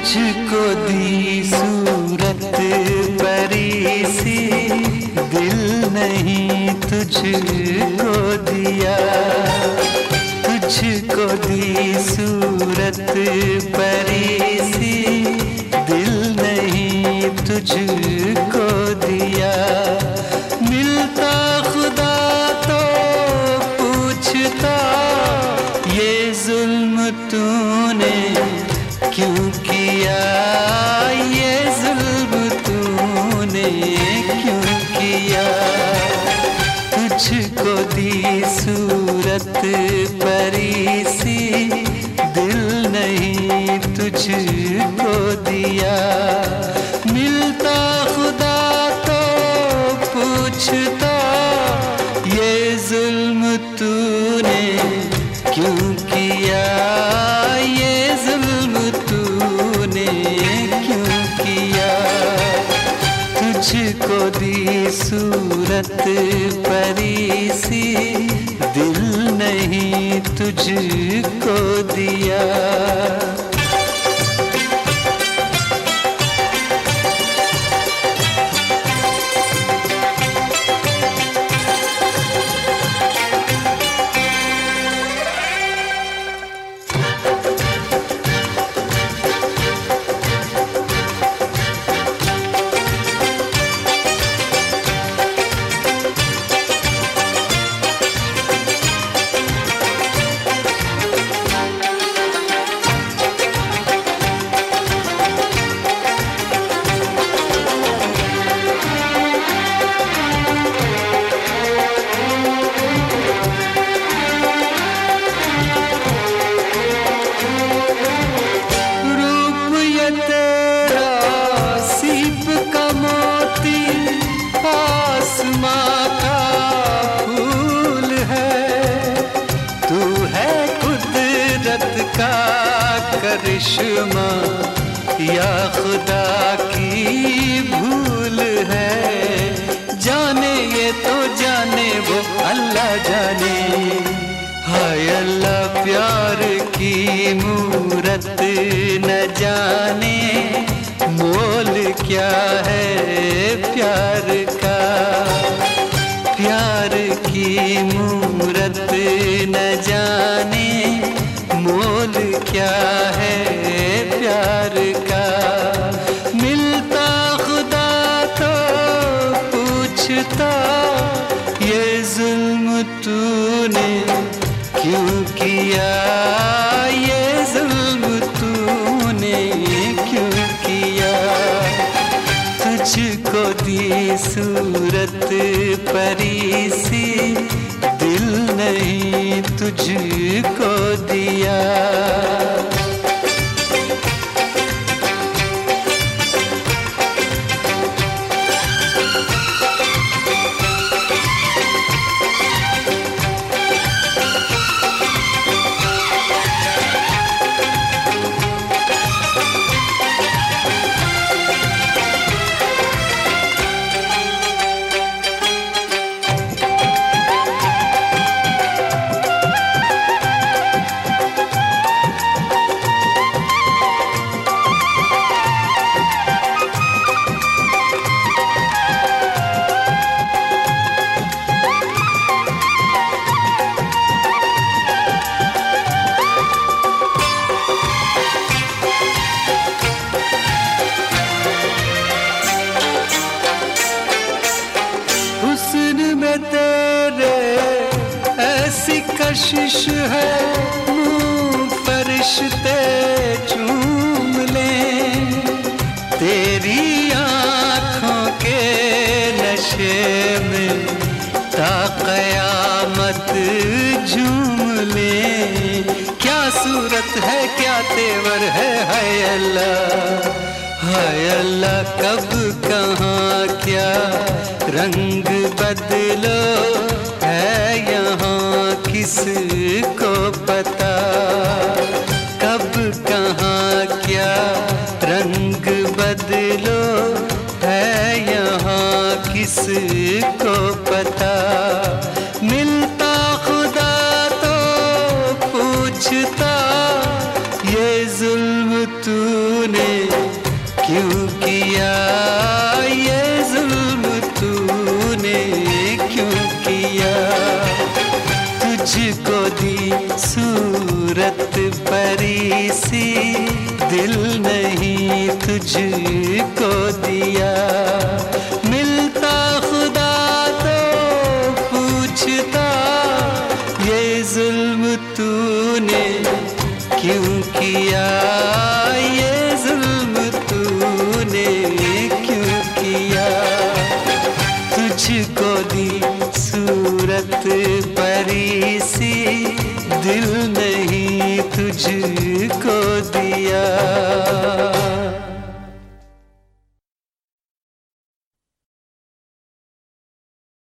तुझको दी सूरत परी सी, दिल नहीं तुझको दिया। तुझको दी सूरत परी सी, दिल नहीं तुझको दिया। मिलता खुदा तो पूछता, ये जुल्म तूने क्यों किया? ये जुल्म तूने क्यों किया? तुझको दी सूरत परी सी, दिल नहीं तुझको दिया। मिलता खुदा तो पूछता, ये जुल्म तूने क्यों किया? ये जुल्म तूने क्यों किया? तुझको दी सूरत परी सी, दिल नहीं तुझको दिया। करिश्मा या खुदा की भूल है, जाने ये तो जाने वो अल्लाह जाने। हाय अल्लाह प्यार की मूरत न जाने, मोल क्या है प्यार का। प्यार की मूरत न जाने, मोल क्या है प्यार का। मिलता खुदा तो पूछता, ये जुल्म तूने क्यों किया? ये जुल्म तूने क्यों किया? तुझको दी सूरत परी सी, दिल नहीं तुझको दिया। कशिश है मुँह फरिश्ते चूम लें, तेरी आँखों के नशे में ता क़यामत झूम लें। क्या सूरत है क्या तेवर है, हाय अल्लाह हाय अल्लाह। कब कहाँ क्या रंग बदलो है यहाँ किसको पता। कब कहाँ क्या रंग बदलो है यहाँ किसको पता। मिलता खुदा तो पूछता, ये जुल्म तूने क्यों किया, ये जुल्म तूने क्यों किया। तुझको दी सूरत परी सी, दिल नहीं तुझको दिया। मिलता खुदा तो पूछता, ये जुल्म तूने क्यों किया, ये जुल्म तूने क्यों किया। तुझको